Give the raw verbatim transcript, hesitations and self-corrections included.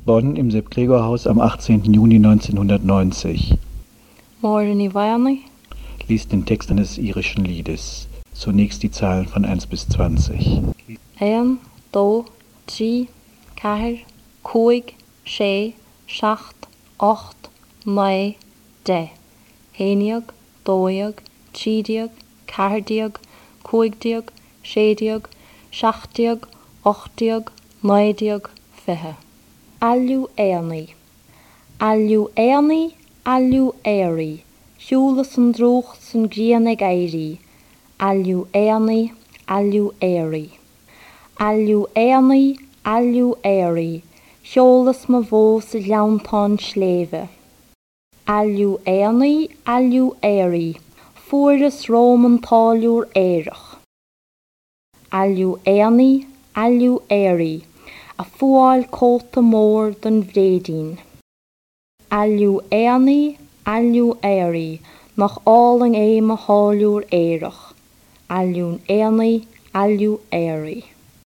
Bonn im Sepp-Gregor-Haus am achtzehnten Juni neunzehnhundertneunzig. Morgen i Vani. Liest den Text eines irischen Liedes. Zunächst die Zahlen von eins bis zwanzig. Ein, do, tri, cair, coig, sé, seacht, ocht, neu, de. Héniog, dóiog, trídiog, cairdiog, coigdiog, sédiog, seachdiog, ochdiog, neudiog, fiche. Alliú éanaí. Alliú éanaí, alliú éirí. Siúlas an drocht san grian ag éirí. Alliú éanaí, alliú éirí. Alliú éanaí, alliú éirí. Seolas ma bhó sa leantáin sléve. Alliú éanaí, alliú éirí. Fuaras Róman táliúr éireach. Alliú éanaí, alliú éirí. A fuáil cóta mór don bhrédín. Alliú éanaí, alliú éirí. Nach áling é ma háliúr éireach. Alliún éanaí, alliú éirí.